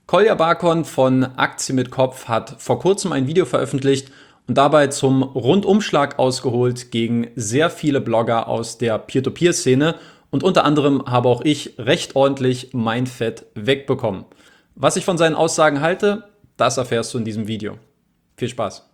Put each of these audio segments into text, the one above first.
Kolja Bakon von Aktien mit Kopf hat vor kurzem ein Video veröffentlicht und dabei zum Rundumschlag ausgeholt gegen sehr viele Blogger aus der Peer-to-Peer-Szene und unter anderem habe auch ich recht ordentlich mein Fett wegbekommen. Was ich von seinen Aussagen halte, das erfährst du in diesem Video. Viel Spaß!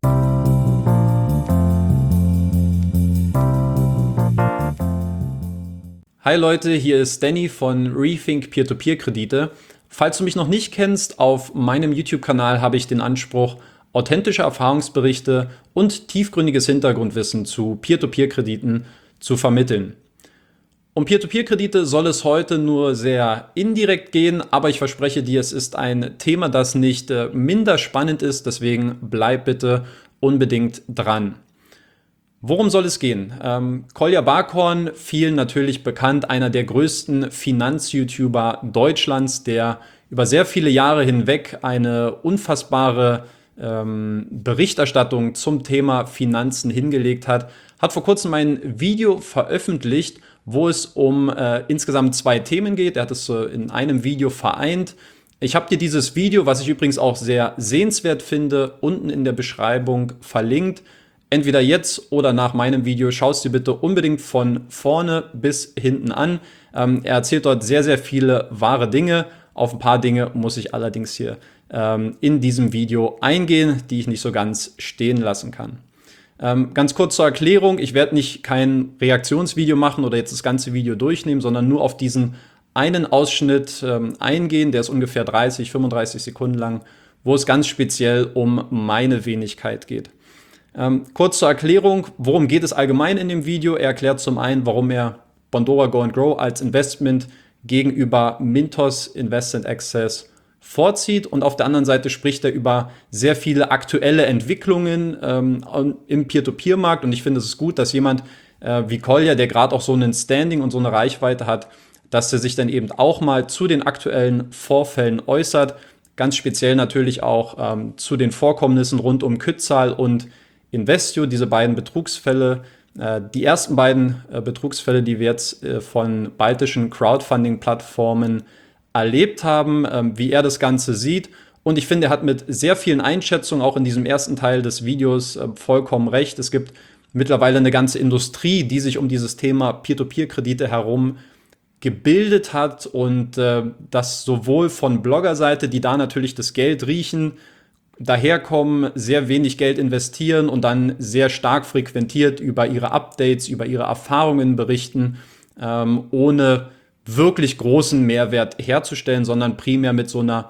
Hi Leute, hier ist Danny von Rethink Peer-to-Peer-Kredite. Falls du mich noch nicht kennst, auf meinem YouTube-Kanal habe ich den Anspruch, authentische Erfahrungsberichte und tiefgründiges Hintergrundwissen zu Peer-to-Peer-Krediten zu vermitteln. Um Peer-to-Peer-Kredite soll es heute nur sehr indirekt gehen, aber ich verspreche dir, es ist ein Thema, das nicht minder spannend ist, deswegen bleib bitte unbedingt dran. Worum soll es gehen? Kolja Bakon, vielen natürlich bekannt, einer der größten Finanz-YouTuber Deutschlands, der über sehr viele Jahre hinweg eine unfassbare Berichterstattung zum Thema Finanzen hingelegt hat, hat vor kurzem ein Video veröffentlicht, wo es um insgesamt 2 Themen geht. Er hat es in einem Video vereint. Ich habe dir dieses Video, was ich übrigens auch sehr sehenswert finde, unten in der Beschreibung verlinkt. Entweder jetzt oder nach meinem Video, schau es dir bitte unbedingt von vorne bis hinten an. Er erzählt dort sehr, sehr viele wahre Dinge. Auf ein paar Dinge muss ich allerdings hier in diesem Video eingehen, die ich nicht so ganz stehen lassen kann. Ganz kurz zur Erklärung, ich werde nicht kein Reaktionsvideo machen oder jetzt das ganze Video durchnehmen, sondern nur auf diesen einen Ausschnitt eingehen, der ist ungefähr 30, 35 Sekunden lang, wo es ganz speziell um meine Wenigkeit geht. Kurz zur Erklärung, worum geht es allgemein in dem Video? Er erklärt zum einen, warum er Bondora Go and Grow als Investment gegenüber Mintos Invest and Access vorzieht und auf der anderen Seite spricht er über sehr viele aktuelle Entwicklungen im Peer-to-Peer-Markt und ich finde es ist gut, dass jemand wie Kolja, der gerade auch so einen Standing und so eine Reichweite hat, dass er sich dann eben auch mal zu den aktuellen Vorfällen äußert, ganz speziell natürlich auch zu den Vorkommnissen rund um Kützal und Investio, diese beiden Betrugsfälle, die ersten beiden Betrugsfälle, die wir jetzt von baltischen Crowdfunding-Plattformen erlebt haben, wie er das Ganze sieht. Und ich finde, er hat mit sehr vielen Einschätzungen auch in diesem ersten Teil des Videos vollkommen recht. Es gibt mittlerweile eine ganze Industrie, die sich um dieses Thema Peer-to-Peer-Kredite herum gebildet hat und das sowohl von Bloggerseite, die da natürlich das Geld riechen, daherkommen, sehr wenig Geld investieren und dann sehr stark frequentiert über ihre Updates, über ihre Erfahrungen berichten, ohne wirklich großen Mehrwert herzustellen, sondern primär mit so einer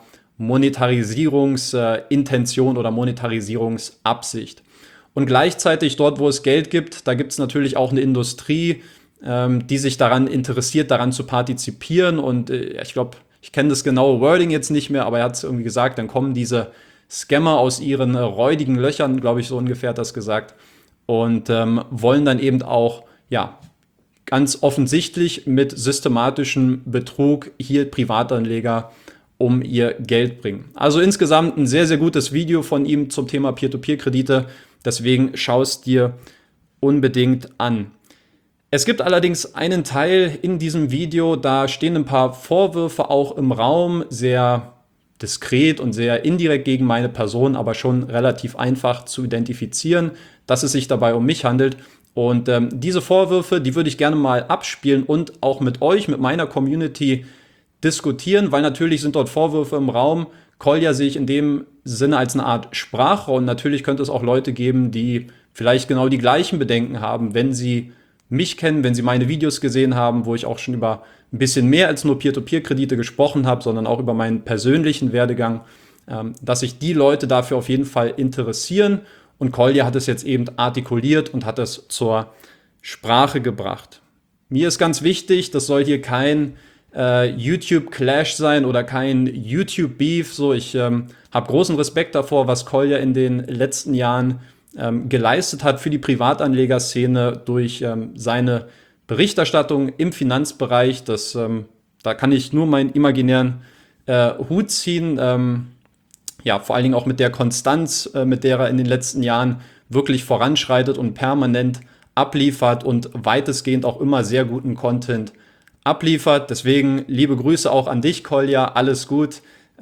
Monetarisierungsintention oder Monetarisierungsabsicht. Und gleichzeitig dort, wo es Geld gibt, da gibt es natürlich auch eine Industrie, die sich daran interessiert, daran zu partizipieren. Und ich glaube, ich kenne das genaue Wording jetzt nicht mehr, aber er hat es irgendwie gesagt, dann kommen diese Scammer aus ihren räudigen Löchern, glaube ich, so ungefähr hat das gesagt, und wollen dann eben auch, ja, ganz offensichtlich mit systematischem Betrug hier Privatanleger um ihr Geld bringen. Also insgesamt ein sehr, sehr gutes Video von ihm zum Thema Peer-to-Peer-Kredite, deswegen schau es dir unbedingt an. Es gibt allerdings einen Teil in diesem Video, da stehen ein paar Vorwürfe auch im Raum, sehr diskret und sehr indirekt gegen meine Person, aber schon relativ einfach zu identifizieren, dass es sich dabei um mich handelt. Und diese Vorwürfe, die würde ich gerne mal abspielen und auch mit euch, mit meiner Community diskutieren, weil natürlich sind dort Vorwürfe im Raum. Kolja sehe ich in dem Sinne als eine Art Sprachrohr und natürlich könnte es auch Leute geben, die vielleicht genau die gleichen Bedenken haben, wenn sie mich kennen, wenn sie meine Videos gesehen haben, wo ich auch schon über ein bisschen mehr als nur Peer-to-Peer-Kredite gesprochen habe, sondern auch über meinen persönlichen Werdegang, dass sich die Leute dafür auf jeden Fall interessieren. Und Kolja hat es jetzt eben artikuliert und hat es zur Sprache gebracht. Mir ist ganz wichtig, das soll hier kein YouTube-Clash sein oder kein YouTube-Beef. So, ich habe großen Respekt davor, was Kolja in den letzten Jahren geleistet hat für die Privatanlegerszene durch seine Berichterstattung im Finanzbereich. Da kann ich nur meinen imaginären Hut ziehen. Ja, vor allen Dingen auch mit der Konstanz, mit der er in den letzten Jahren wirklich voranschreitet und permanent abliefert und weitestgehend auch immer sehr guten Content abliefert. Deswegen liebe Grüße auch an dich, Kolja. Alles gut.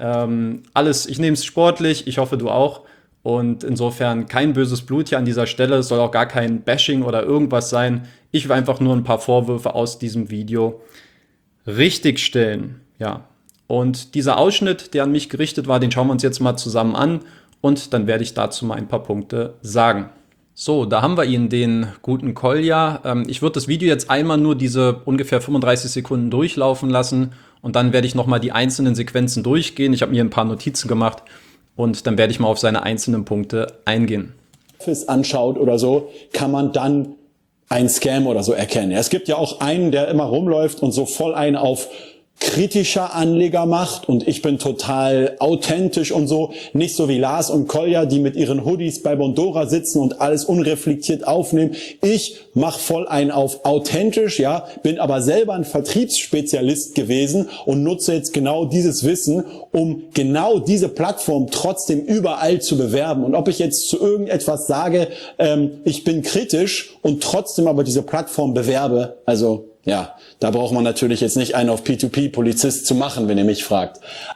Alles, ich nehme es sportlich, ich hoffe, du auch. Und insofern kein böses Blut hier an dieser Stelle, es soll auch gar kein Bashing oder irgendwas sein. Ich will einfach nur ein paar Vorwürfe aus diesem Video richtigstellen. Ja. Und dieser Ausschnitt, der an mich gerichtet war, den schauen wir uns jetzt mal zusammen an und dann werde ich dazu mal ein paar Punkte sagen. So, da haben wir ihn, den guten Kolja. Ich würde das Video jetzt einmal nur diese ungefähr 35 Sekunden durchlaufen lassen und dann werde ich nochmal die einzelnen Sequenzen durchgehen. Ich habe mir ein paar Notizen gemacht und dann werde ich mal auf seine einzelnen Punkte eingehen. Anschaut oder so, kann man dann einen Scam oder so erkennen. Es gibt ja auch einen, der immer rumläuft und so voll einen auf kritischer Anleger macht und ich bin total authentisch und so, nicht so wie Lars und Kolja, die mit ihren Hoodies bei Bondora sitzen und alles unreflektiert aufnehmen. Ich mache voll einen auf authentisch, ja, bin aber selber ein Vertriebsspezialist gewesen und nutze jetzt genau dieses Wissen, um genau diese Plattform trotzdem überall zu bewerben. Und ob ich jetzt zu irgendetwas sage, ich bin kritisch und trotzdem aber diese Plattform bewerbe, also ja, da braucht man natürlich jetzt nicht einen auf P2P-Polizist zu machen, wenn ihr mich fragt.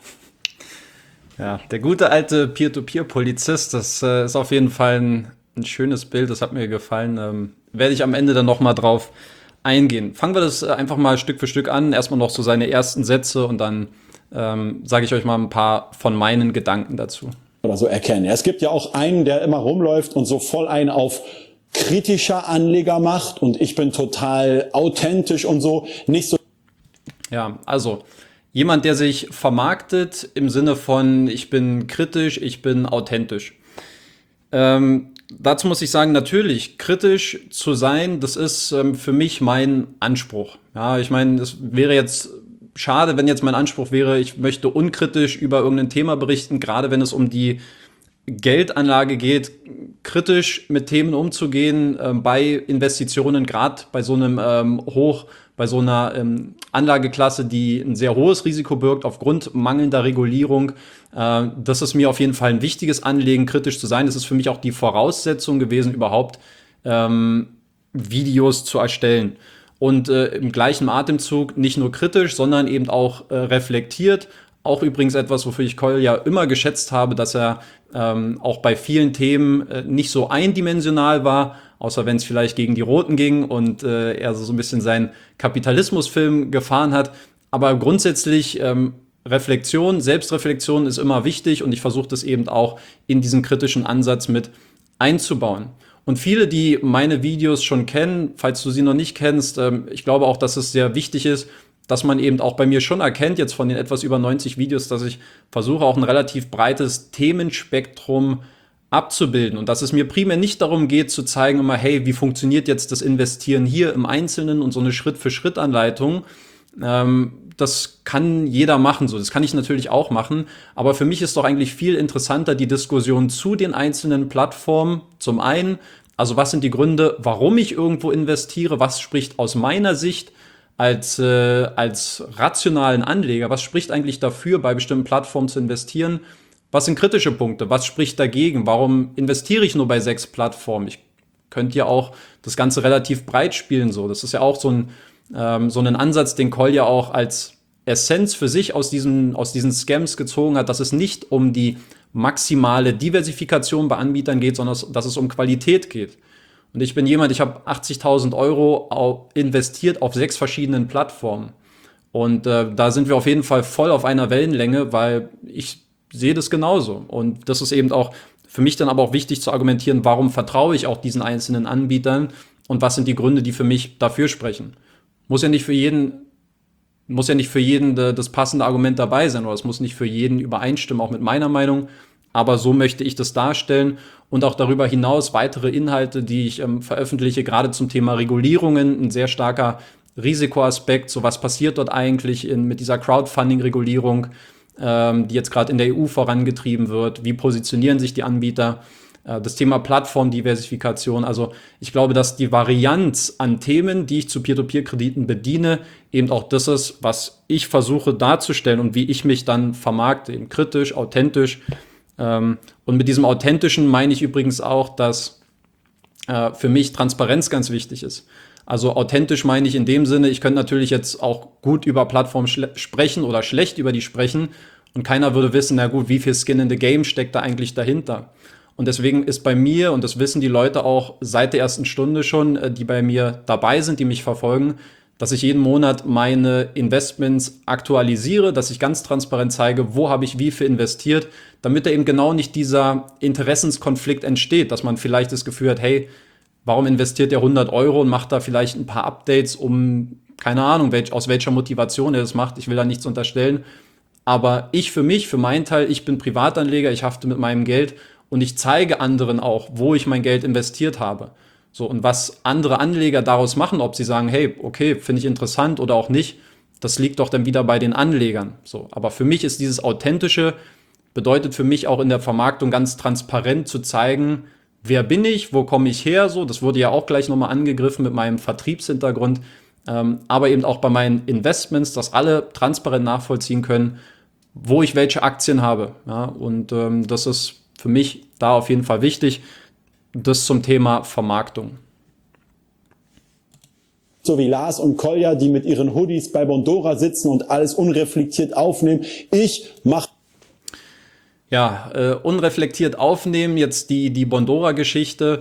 Ja, der gute alte Peer-to-Peer-Polizist, das ist auf jeden Fall ein schönes Bild, das hat mir gefallen. Werde ich am Ende dann nochmal drauf eingehen. Fangen wir das einfach mal Stück für Stück an. Erstmal noch so seine ersten Sätze und dann sage ich euch mal ein paar von meinen Gedanken dazu. Oder so erkennen. Es gibt ja auch einen, der immer rumläuft und so voll einen auf kritischer Anleger macht und ich bin total authentisch und so, nicht so. Ja, also jemand, der sich vermarktet im Sinne von ich bin kritisch, ich bin authentisch. Dazu muss ich sagen, natürlich, kritisch zu sein, das ist für mich mein Anspruch. Ja, ich meine, es wäre jetzt schade, wenn jetzt mein Anspruch wäre, ich möchte unkritisch über irgendein Thema berichten, gerade wenn es um die Geldanlage geht, kritisch mit Themen umzugehen, bei Investitionen, gerade bei so einem bei so einer Anlageklasse, die ein sehr hohes Risiko birgt aufgrund mangelnder Regulierung. Das ist mir auf jeden Fall ein wichtiges Anliegen, kritisch zu sein. Das ist für mich auch die Voraussetzung gewesen, überhaupt Videos zu erstellen. Und im gleichen Atemzug nicht nur kritisch, sondern eben auch reflektiert. Auch übrigens etwas, wofür ich Kolja immer geschätzt habe, dass er auch bei vielen Themen nicht so eindimensional war, außer wenn es vielleicht gegen die Roten ging und er so ein bisschen seinen Kapitalismusfilm gefahren hat. Aber grundsätzlich Reflexion, Selbstreflexion ist immer wichtig und ich versuche das eben auch in diesen kritischen Ansatz mit einzubauen. Und viele, die meine Videos schon kennen, falls du sie noch nicht kennst, ich glaube auch, dass es sehr wichtig ist, dass man eben auch bei mir schon erkennt, jetzt von den etwas über 90 Videos, dass ich versuche, auch ein relativ breites Themenspektrum abzubilden. Und dass es mir primär nicht darum geht, zu zeigen immer, hey, wie funktioniert jetzt das Investieren hier im Einzelnen und so eine Schritt-für-Schritt-Anleitung. Das kann jeder machen, so. Das kann ich natürlich auch machen. Aber für mich ist doch eigentlich viel interessanter die Diskussion zu den einzelnen Plattformen. Zum einen, also was sind die Gründe, warum ich irgendwo investiere? Was spricht aus meiner Sicht als rationalen Anleger, was spricht eigentlich dafür, bei bestimmten Plattformen zu investieren? Was sind kritische Punkte? Was spricht dagegen? Warum investiere ich nur bei 6 Plattformen? Ich könnte ja auch das Ganze relativ breit spielen. So. Das ist ja auch so ein Ansatz, den Kolja auch als Essenz für sich aus diesen Scams gezogen hat, dass es nicht um die maximale Diversifikation bei Anbietern geht, sondern dass es um Qualität geht. Und ich bin jemand, ich habe 80.000 € investiert auf 6 verschiedenen Plattformen. Und da sind wir auf jeden Fall voll auf einer Wellenlänge, weil ich sehe das genauso. Und das ist eben auch für mich dann aber auch wichtig zu argumentieren, warum vertraue ich auch diesen einzelnen Anbietern und was sind die Gründe, die für mich dafür sprechen. Muss ja nicht für jeden das passende Argument dabei sein oder es muss nicht für jeden übereinstimmen, auch mit meiner Meinung. Aber so möchte ich das darstellen und auch darüber hinaus weitere Inhalte, die ich veröffentliche, gerade zum Thema Regulierungen, ein sehr starker Risikoaspekt. So was passiert dort eigentlich mit dieser Crowdfunding-Regulierung, die jetzt gerade in der EU vorangetrieben wird? Wie positionieren sich die Anbieter? Das Thema Plattformdiversifikation. Also ich glaube, dass die Varianz an Themen, die ich zu Peer-to-Peer-Krediten bediene, eben auch das ist, was ich versuche darzustellen und wie ich mich dann vermarkte, eben kritisch, authentisch. Und mit diesem Authentischen meine ich übrigens auch, dass für mich Transparenz ganz wichtig ist. Also authentisch meine ich in dem Sinne, ich könnte natürlich jetzt auch gut über Plattformen sprechen oder schlecht über die sprechen und keiner würde wissen, na gut, wie viel Skin in the Game steckt da eigentlich dahinter. Und deswegen ist bei mir, und das wissen die Leute auch seit der ersten Stunde schon, die bei mir dabei sind, die mich verfolgen, dass ich jeden Monat meine Investments aktualisiere, dass ich ganz transparent zeige, wo habe ich wie viel investiert, damit da eben genau nicht dieser Interessenskonflikt entsteht, dass man vielleicht das Gefühl hat, hey, warum investiert der 100 Euro und macht da vielleicht ein paar Updates, um, keine Ahnung, aus welcher Motivation er das macht, ich will da nichts unterstellen. Aber ich für mich, für meinen Teil, ich bin Privatanleger, ich hafte mit meinem Geld und ich zeige anderen auch, wo ich mein Geld investiert habe. So, und was andere Anleger daraus machen, ob sie sagen, hey, okay, finde ich interessant oder auch nicht, das liegt doch dann wieder bei den Anlegern. So, aber für mich ist dieses Authentische, bedeutet für mich auch in der Vermarktung ganz transparent zu zeigen, wer bin ich, wo komme ich her, so, das wurde ja auch gleich nochmal angegriffen mit meinem Vertriebshintergrund, aber eben auch bei meinen Investments, dass alle transparent nachvollziehen können, wo ich welche Aktien habe. Ja, und das ist für mich da auf jeden Fall wichtig. Das zum Thema Vermarktung. So wie Lars und Kolja, die mit ihren Hoodies bei Bondora sitzen und alles unreflektiert aufnehmen. Ich mache Ja, unreflektiert aufnehmen, jetzt die Bondora-Geschichte.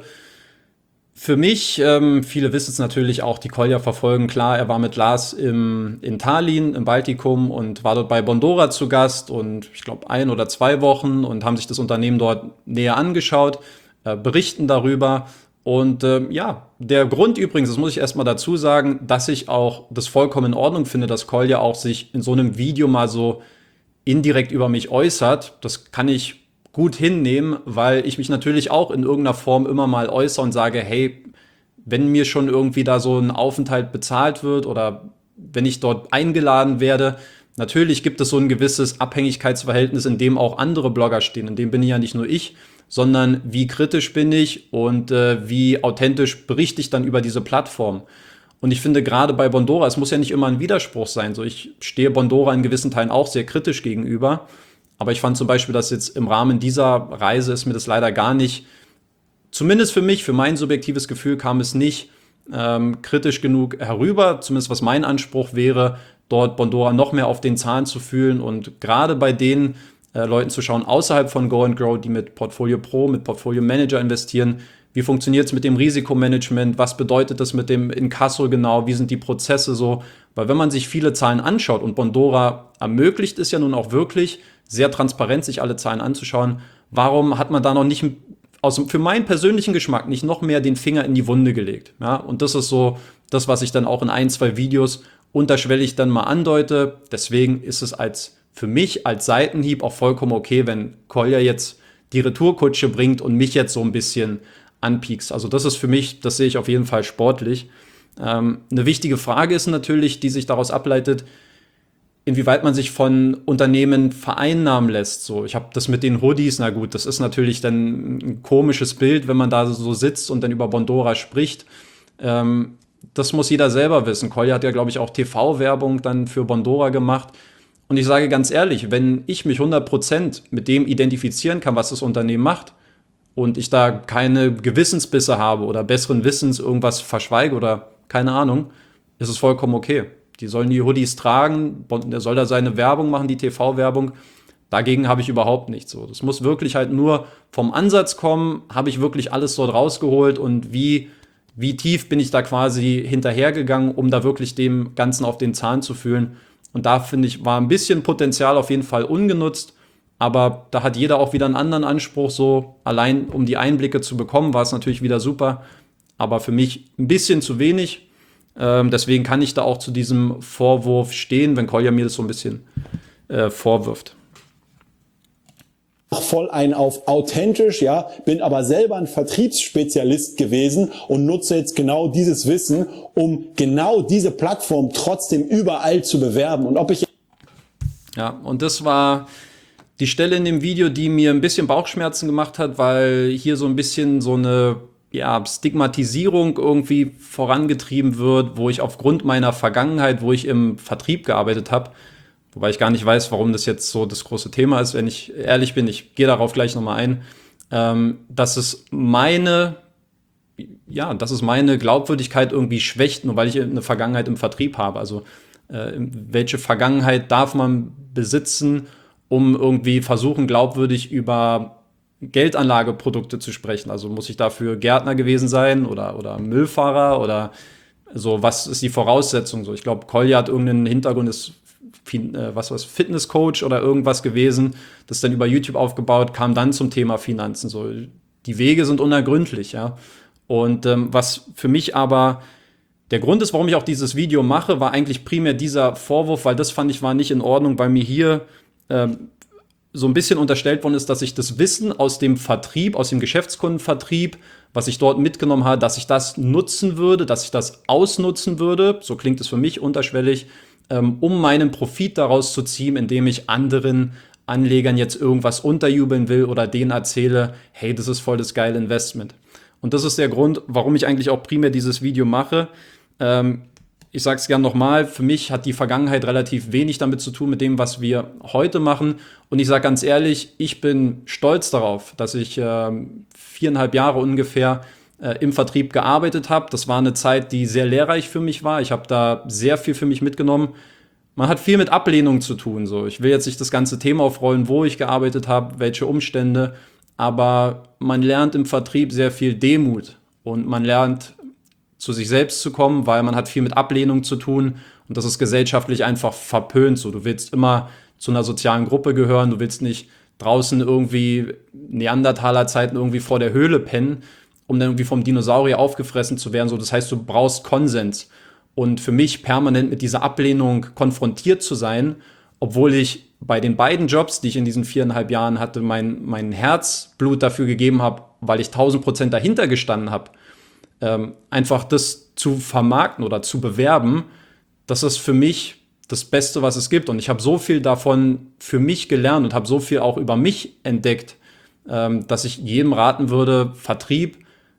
Für mich, viele wissen es natürlich auch, die Kolja verfolgen, klar, er war mit Lars in Tallinn, im Baltikum und war dort bei Bondora zu Gast und ich glaube 1 oder 2 Wochen und haben sich das Unternehmen dort näher angeschaut, berichten darüber. Und ja, der Grund übrigens, das muss ich erstmal dazu sagen, dass ich auch das vollkommen in Ordnung finde, dass Kolja auch sich in so einem Video mal so indirekt über mich äußert, das kann ich gut hinnehmen, weil ich mich natürlich auch in irgendeiner Form immer mal äußere und sage, hey, wenn mir schon irgendwie da so ein Aufenthalt bezahlt wird oder wenn ich dort eingeladen werde, natürlich gibt es so ein gewisses Abhängigkeitsverhältnis, in dem auch andere Blogger stehen. In dem bin ich ja nicht nur ich, sondern wie kritisch bin ich und wie authentisch berichte ich dann über diese Plattform. Und ich finde gerade bei Bondora, es muss ja nicht immer ein Widerspruch sein. So, ich stehe Bondora in gewissen Teilen auch sehr kritisch gegenüber. Aber ich fand zum Beispiel, dass jetzt im Rahmen dieser Reise ist mir das leider gar nicht, zumindest für mich, für mein subjektives Gefühl kam es nicht kritisch genug herüber, zumindest was mein Anspruch wäre, dort Bondora noch mehr auf den Zahn zu fühlen und gerade bei den Leuten zu schauen, außerhalb von Go and Grow, die mit Portfolio Pro, mit Portfolio Manager investieren, wie funktioniert es mit dem Risikomanagement, was bedeutet das mit dem Inkasso genau, wie sind die Prozesse so, weil wenn man sich viele Zahlen anschaut und Bondora ermöglicht es ja nun auch wirklich, sehr transparent sich alle Zahlen anzuschauen, warum hat man da noch nicht für meinen persönlichen Geschmack nicht noch mehr den Finger in die Wunde gelegt? Ja? Und das ist so das, was ich dann auch in 1, 2 Videos unterschwellig dann mal andeute. Deswegen ist es für mich als Seitenhieb auch vollkommen okay, wenn Kolja jetzt die Retourkutsche bringt und mich jetzt so ein bisschen anpiekst. Also das ist für mich, das sehe ich auf jeden Fall sportlich. Eine wichtige Frage ist natürlich, die sich daraus ableitet, inwieweit man sich von Unternehmen vereinnahmen lässt. So, ich habe das mit den Hoodies, na gut, das ist natürlich dann ein komisches Bild, wenn man da so sitzt und dann über Bondora spricht. Das muss jeder selber wissen. Kolja hat ja, glaube ich, auch TV-Werbung dann für Bondora gemacht. Und ich sage ganz ehrlich, wenn ich mich 100% mit dem identifizieren kann, was das Unternehmen macht, und ich da keine Gewissensbisse habe oder besseren Wissens irgendwas verschweige oder keine Ahnung, ist es vollkommen okay. Die sollen die Hoodies tragen, der soll da seine Werbung machen, die TV-Werbung. Dagegen habe ich überhaupt nichts. So, das muss wirklich halt nur vom Ansatz kommen, habe ich wirklich alles dort rausgeholt und wie tief bin ich da quasi hinterhergegangen, um da wirklich dem Ganzen auf den Zahn zu fühlen. Und da finde ich, war ein bisschen Potenzial auf jeden Fall ungenutzt. Aber da hat jeder auch wieder einen anderen Anspruch, so allein um die Einblicke zu bekommen, war es natürlich wieder super. Aber für mich ein bisschen zu wenig. Deswegen kann ich da auch zu diesem Vorwurf stehen, wenn Kolja mir das so ein bisschen vorwirft. Voll ein auf authentisch, ja, bin aber selber ein Vertriebsspezialist gewesen und nutze jetzt genau dieses Wissen, um genau diese Plattform trotzdem überall zu bewerben. Und ob ich Ja, und das war die Stelle in dem Video, die mir ein bisschen Bauchschmerzen gemacht hat, weil hier so ein bisschen so eine Stigmatisierung irgendwie vorangetrieben wird, wo ich aufgrund meiner Vergangenheit, wo ich im Vertrieb gearbeitet habe, wobei ich gar nicht weiß, warum das jetzt so das große Thema ist, wenn ich ehrlich bin, ich gehe darauf gleich nochmal ein, dass es meine Glaubwürdigkeit irgendwie schwächt, nur weil ich eine Vergangenheit im Vertrieb habe. Also welche Vergangenheit darf man besitzen, um irgendwie versuchen, glaubwürdig über Geldanlageprodukte zu sprechen. Also muss ich dafür Gärtner gewesen sein oder Müllfahrer oder so, was ist die Voraussetzung? So, ich glaube, Kolja hat irgendeinen Hintergrund, ist Fitnesscoach oder irgendwas gewesen, das dann über YouTube aufgebaut, kam dann zum Thema Finanzen. So, die Wege sind unergründlich, ja. Und was für mich aber der Grund ist, warum ich auch dieses Video mache, war eigentlich primär dieser Vorwurf, weil das fand ich war nicht in Ordnung, weil mir hier so ein bisschen unterstellt worden ist, dass ich das Wissen aus dem Vertrieb, aus dem Geschäftskundenvertrieb, was ich dort mitgenommen habe, dass ich das nutzen würde, dass ich das ausnutzen würde, so klingt es für mich unterschwellig, um meinen Profit daraus zu ziehen, indem ich anderen Anlegern jetzt irgendwas unterjubeln will oder denen erzähle, hey, das ist voll das geile Investment. Und das ist der Grund, warum ich eigentlich auch primär dieses Video mache. Ich sage es gern nochmal, für mich hat die Vergangenheit relativ wenig damit zu tun mit dem, was wir heute machen. Und ich sage ganz ehrlich, ich bin stolz darauf, dass ich 4,5 Jahre ungefähr im Vertrieb gearbeitet habe. Das war eine Zeit, die sehr lehrreich für mich war. Ich habe da sehr viel für mich mitgenommen. Man hat viel mit Ablehnung zu tun. So. Ich will jetzt nicht das ganze Thema aufrollen, wo ich gearbeitet habe, welche Umstände. Aber man lernt im Vertrieb sehr viel Demut. Und man lernt zu sich selbst zu kommen, weil man hat viel mit Ablehnung zu tun. Und das ist gesellschaftlich einfach verpönt. So. Du willst immer zu einer sozialen Gruppe gehören. Du willst nicht draußen irgendwie Neandertaler-Zeiten irgendwie vor der Höhle pennen, um dann irgendwie vom Dinosaurier aufgefressen zu werden. So, das heißt, du brauchst Konsens. Und für mich permanent mit dieser Ablehnung konfrontiert zu sein, obwohl ich bei den beiden Jobs, die ich in diesen 4,5 Jahren hatte, mein Herzblut dafür gegeben habe, weil ich 1000% dahinter gestanden habe, einfach das zu vermarkten oder zu bewerben, das ist für mich das Beste, was es gibt. Und ich habe so viel davon für mich gelernt und habe so viel auch über mich entdeckt, dass ich jedem raten würde, Vertrieb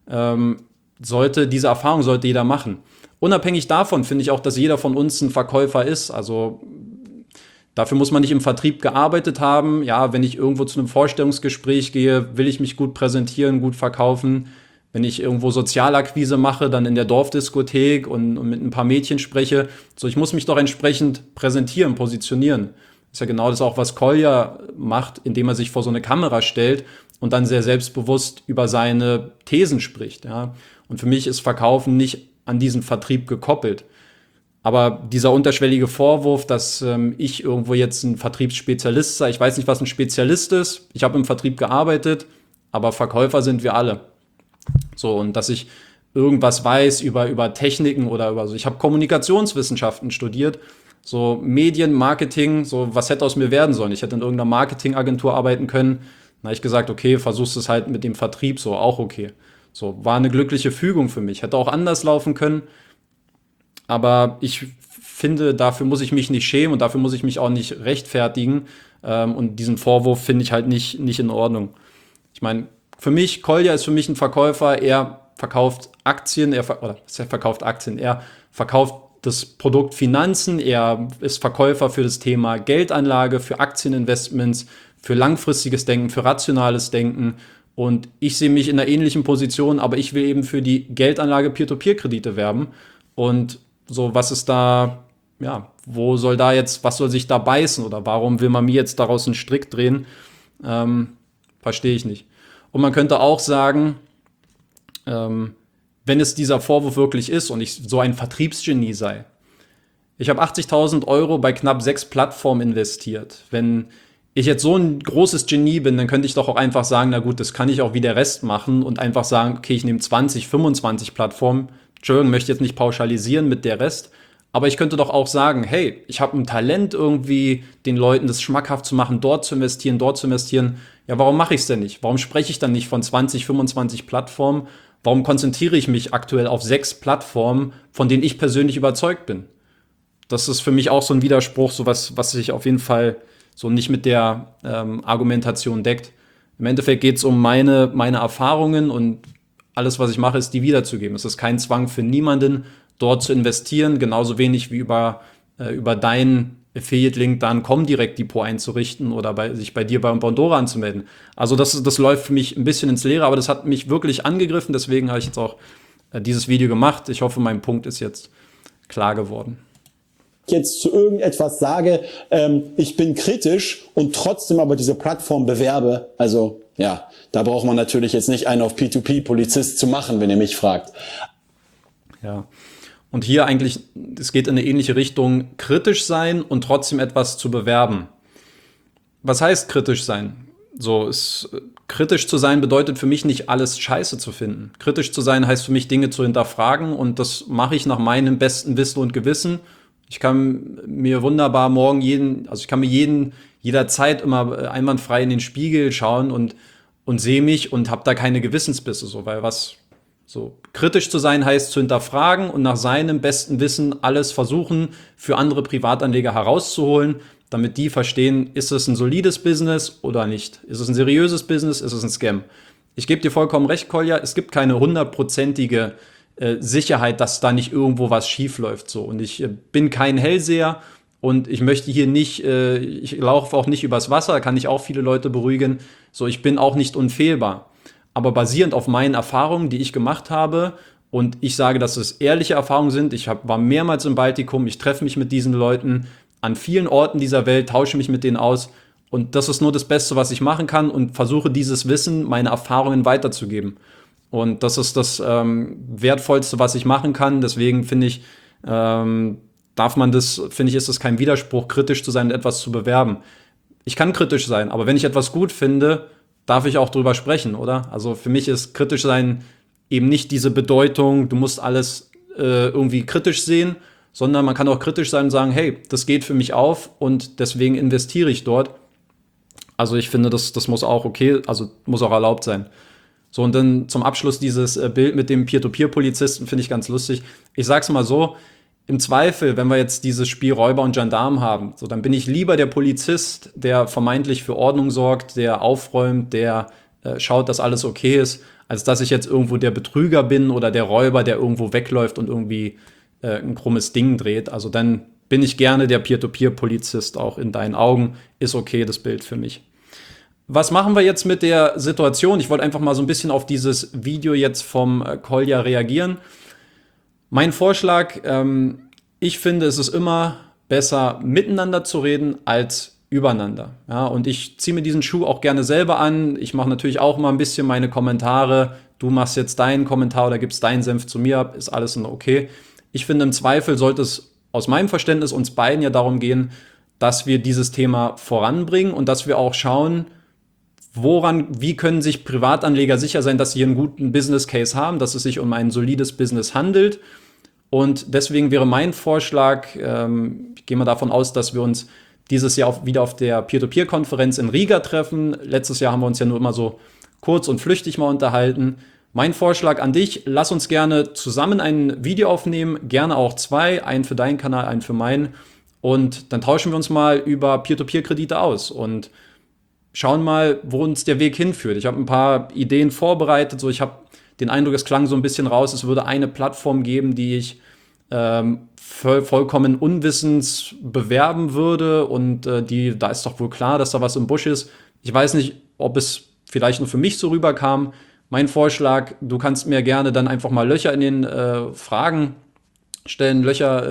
diese Erfahrung sollte jeder machen. Unabhängig davon finde ich auch, dass jeder von uns ein Verkäufer ist. Also dafür muss man nicht im Vertrieb gearbeitet haben. Ja, wenn ich irgendwo zu einem Vorstellungsgespräch gehe, will ich mich gut präsentieren, gut verkaufen. Wenn ich irgendwo Sozialakquise mache, dann in der Dorfdiskothek und mit ein paar Mädchen spreche. So, ich muss mich doch entsprechend präsentieren, positionieren. Das ist ja genau das auch, was Kolja macht, indem er sich vor so eine Kamera stellt und dann sehr selbstbewusst über seine Thesen spricht. Ja. Und für mich ist Verkaufen nicht an diesen Vertrieb gekoppelt. Aber dieser unterschwellige Vorwurf, dass ich irgendwo jetzt ein Vertriebsspezialist sei, ich weiß nicht, was ein Spezialist ist. Ich habe im Vertrieb gearbeitet, aber Verkäufer sind wir alle. So, und dass ich irgendwas weiß über Techniken oder über so. Ich habe Kommunikationswissenschaften studiert, so Medien, Marketing, so was hätte aus mir werden sollen. Ich hätte in irgendeiner Marketingagentur arbeiten können. Dann habe ich gesagt, okay, versuchst es halt mit dem Vertrieb, so auch okay. So, war eine glückliche Fügung für mich. Hätte auch anders laufen können. Aber ich finde, dafür muss ich mich nicht schämen und dafür muss ich mich auch nicht rechtfertigen. Und diesen Vorwurf finde ich halt nicht in Ordnung. Ich meine, für mich, Kolja ist für mich ein Verkäufer. Er verkauft Aktien, er verkauft das Produkt Finanzen. Er ist Verkäufer für das Thema Geldanlage, für Aktieninvestments, für langfristiges Denken, für rationales Denken. Und ich sehe mich in einer ähnlichen Position, aber ich will eben für die Geldanlage Peer-to-Peer-Kredite werben. Und so, was ist da, ja, was soll sich da beißen oder warum will man mir jetzt daraus einen Strick drehen? Verstehe ich nicht. Und man könnte auch sagen, wenn es dieser Vorwurf wirklich ist und ich so ein Vertriebsgenie sei. Ich habe 80.000 € bei knapp 6 Plattformen investiert. Wenn ich jetzt so ein großes Genie bin, dann könnte ich doch auch einfach sagen, na gut, das kann ich auch wie der Rest machen und einfach sagen, okay, ich nehme 20, 25 Plattformen. Entschuldigung, möchte jetzt nicht pauschalisieren mit der Rest, aber ich könnte doch auch sagen, hey, ich habe ein Talent irgendwie, den Leuten das schmackhaft zu machen, dort zu investieren. Ja, warum mache ich es denn nicht? Warum spreche ich dann nicht von 20, 25 Plattformen? Warum konzentriere ich mich aktuell auf 6 Plattformen, von denen ich persönlich überzeugt bin? Das ist für mich auch so ein Widerspruch, so was sich auf jeden Fall so nicht mit der Argumentation deckt. Im Endeffekt geht es um meine Erfahrungen und alles, was ich mache, ist, die wiederzugeben. Es ist kein Zwang für niemanden, dort zu investieren, genauso wenig wie über deinen Affiliate-Link dann Comdirect-Depot einzurichten oder sich bei dir beim Bondora anzumelden. Also das läuft für mich ein bisschen ins Leere, aber das hat mich wirklich angegriffen, deswegen habe ich jetzt auch dieses Video gemacht. Ich hoffe, mein Punkt ist jetzt klar geworden. jetzt zu irgendetwas sage, ich bin kritisch und trotzdem aber diese Plattform bewerbe, also ja, da braucht man natürlich jetzt nicht einen auf P2P-Polizist zu machen, wenn ihr mich fragt. Ja, und hier eigentlich, es geht in eine ähnliche Richtung, kritisch sein und trotzdem etwas zu bewerben. Was heißt kritisch sein? Kritisch zu sein bedeutet für mich nicht, alles scheiße zu finden. Kritisch zu sein heißt für mich, Dinge zu hinterfragen, und das mache ich nach meinem besten Wissen und Gewissen. Ich kann mir wunderbar jederzeit immer einwandfrei in den Spiegel schauen und sehe mich und habe da keine Gewissensbisse, kritisch zu sein heißt zu hinterfragen und nach seinem besten Wissen alles versuchen, für andere Privatanleger herauszuholen, damit die verstehen, ist es ein solides Business oder nicht? Ist es ein seriöses Business? Ist es ein Scam? Ich gebe dir vollkommen recht, Kolja, es gibt keine 100%ige Sicherheit, dass da nicht irgendwo was schief läuft. Und ich bin kein Hellseher und ich möchte hier nicht, ich laufe auch nicht übers Wasser, da kann ich auch viele Leute beruhigen. Ich bin auch nicht unfehlbar. Aber basierend auf meinen Erfahrungen, die ich gemacht habe, und ich sage, dass es ehrliche Erfahrungen sind, war mehrmals im Baltikum, ich treffe mich mit diesen Leuten an vielen Orten dieser Welt, tausche mich mit denen aus, und das ist nur das Beste, was ich machen kann, und versuche dieses Wissen, meine Erfahrungen weiterzugeben. Und das ist das Wertvollste, was ich machen kann. Deswegen finde ich, ist es kein Widerspruch, kritisch zu sein und etwas zu bewerben. Ich kann kritisch sein, aber wenn ich etwas gut finde, darf ich auch drüber sprechen, oder? Also für mich ist kritisch sein eben nicht diese Bedeutung, du musst alles irgendwie kritisch sehen, sondern man kann auch kritisch sein und sagen, hey, das geht für mich auf und deswegen investiere ich dort. Also ich finde, das muss auch muss auch erlaubt sein. Und dann zum Abschluss dieses Bild mit dem Peer-to-Peer-Polizisten finde ich ganz lustig. Ich sag's mal so, im Zweifel, wenn wir jetzt dieses Spiel Räuber und Gendarm haben, dann bin ich lieber der Polizist, der vermeintlich für Ordnung sorgt, der aufräumt, der schaut, dass alles okay ist, als dass ich jetzt irgendwo der Betrüger bin oder der Räuber, der irgendwo wegläuft und irgendwie ein krummes Ding dreht. Also dann bin ich gerne der Peer-to-Peer-Polizist, auch in deinen Augen. Ist okay, das Bild für mich. Was machen wir jetzt mit der Situation? Ich wollte einfach mal so ein bisschen auf dieses Video jetzt vom Kolja reagieren. Mein Vorschlag, ich finde, es ist immer besser, miteinander zu reden als übereinander. Ja, und ich ziehe mir diesen Schuh auch gerne selber an. Ich mache natürlich auch mal ein bisschen meine Kommentare. Du machst jetzt deinen Kommentar oder gibst deinen Senf zu mir ab, ist alles okay. Ich finde, im Zweifel sollte es aus meinem Verständnis uns beiden ja darum gehen, dass wir dieses Thema voranbringen und dass wir auch schauen, wie können sich Privatanleger sicher sein, dass sie einen guten Business Case haben, dass es sich um ein solides Business handelt. Und deswegen wäre mein Vorschlag, ich gehe mal davon aus, dass wir uns dieses Jahr wieder auf der Peer-to-Peer-Konferenz in Riga treffen. Letztes Jahr haben wir uns ja nur immer so kurz und flüchtig mal unterhalten. Mein Vorschlag an dich, lass uns gerne zusammen ein Video aufnehmen, gerne auch 2, einen für deinen Kanal, einen für meinen. Und dann tauschen wir uns mal über Peer-to-Peer-Kredite aus und schauen mal, wo uns der Weg hinführt. Ich habe ein paar Ideen vorbereitet. Ich habe den Eindruck, es klang so ein bisschen raus, es würde eine Plattform geben, die ich vollkommen unwissens bewerben würde. Und da ist doch wohl klar, dass da was im Busch ist. Ich weiß nicht, ob es vielleicht nur für mich so rüberkam. Mein Vorschlag, du kannst mir gerne dann einfach mal Löcher in den Fragen stellen,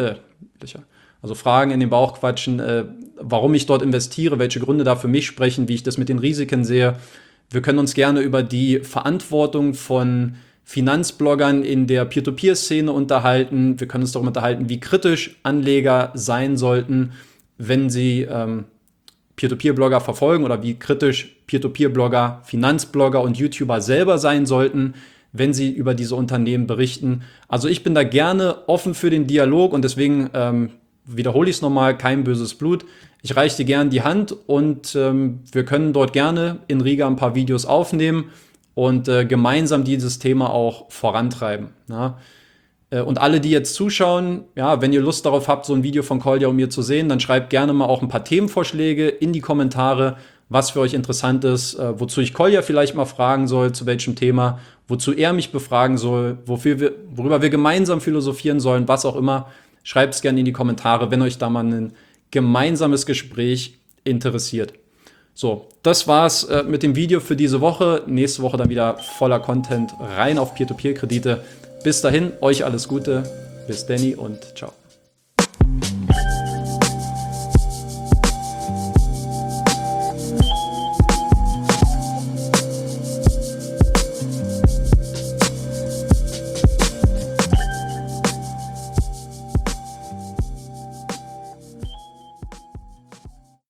also Fragen in den Bauch quatschen, warum ich dort investiere, welche Gründe da für mich sprechen, wie ich das mit den Risiken sehe. Wir können uns gerne über die Verantwortung von Finanzbloggern in der Peer-to-Peer-Szene unterhalten. Wir können uns darüber unterhalten, wie kritisch Anleger sein sollten, wenn sie Peer-to-Peer-Blogger verfolgen, oder wie kritisch Peer-to-Peer-Blogger, Finanzblogger und YouTuber selber sein sollten, wenn sie über diese Unternehmen berichten. Also ich bin da gerne offen für den Dialog und deswegen wiederhole ich es nochmal, kein böses Blut. Ich reiche dir gerne die Hand und wir können dort gerne in Riga ein paar Videos aufnehmen und gemeinsam dieses Thema auch vorantreiben. Ja? Und alle, die jetzt zuschauen, ja, wenn ihr Lust darauf habt, so ein Video von Kolja und mir zu sehen, dann schreibt gerne mal auch ein paar Themenvorschläge in die Kommentare, was für euch interessant ist, wozu ich Kolja vielleicht mal fragen soll, zu welchem Thema, wozu er mich befragen soll, worüber wir gemeinsam philosophieren sollen, was auch immer. Schreibt es gerne in die Kommentare, wenn euch da mal ein gemeinsames Gespräch interessiert. So, das war's mit dem Video für diese Woche. Nächste Woche dann wieder voller Content rein auf Peer-to-Peer-Kredite. Bis dahin, euch alles Gute. Bis Danny und ciao.